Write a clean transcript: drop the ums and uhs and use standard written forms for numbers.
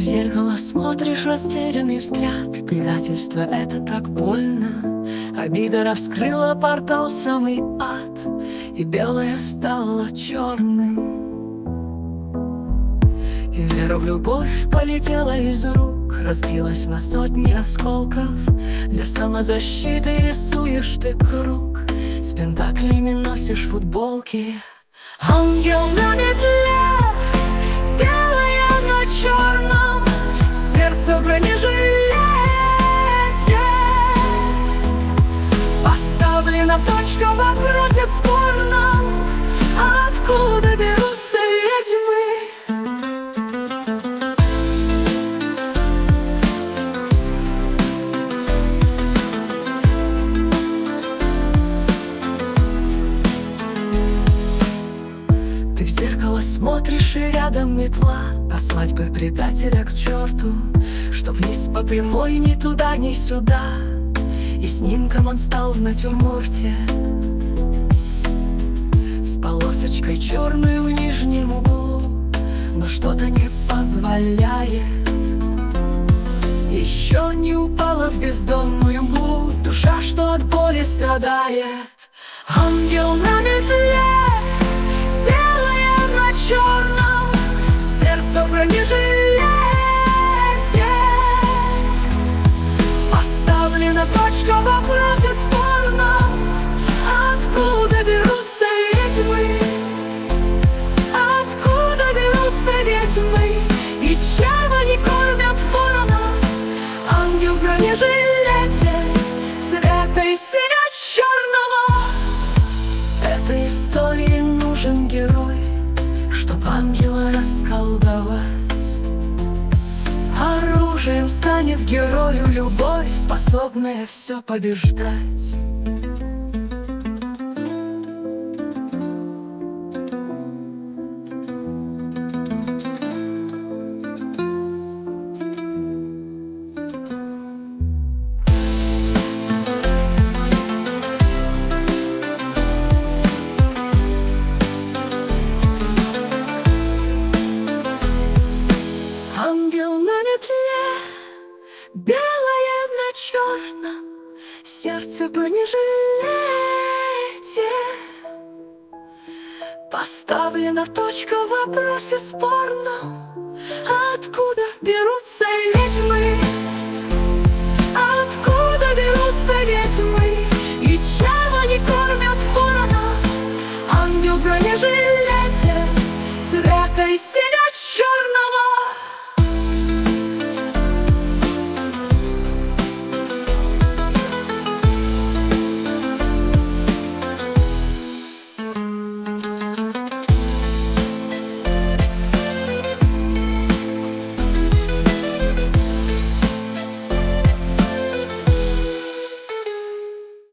зеркало смотришь, растерянный взгляд. Предательство — это так больно. Обида раскрыла портал в самый ад, и белое стало черным. И вера в любовь полетела из рук, разбилась на сотни осколков. Для самозащиты рисуешь ты круг, с пентаклями носишь футболки. Ангел на метле, белое на черном, сердце в бронежилете. Поставлена точка в вопросе спорном: откуда берутся ведьмы? Ты в зеркало смотришь, и рядом метла. Послать бы предателя к черту, что вниз по прямой, ни туда, ни сюда. И снимком он стал в натюрморте, с полосочкой черной в нижнем углу. Но что-то не позволяет, еще не упала в бездонную мглу душа, что от боли страдает. Ангел на метле, белое на черном, сердце в бронежилете. Поставлена точка в вопросе спорном: откуда берутся ведьмы? Откуда берутся ведьмы? И чем они кормят воронов? Ангел в бронежилете, цвета и сине-черного. Этой истории нужен герой, чтоб ангела расколдовать. Оружием станет герою любовь, способная все побеждать. Ангел на метле, белое на черном, сердце в бронежилете. Поставлена точка в вопросе спорном: откуда берутся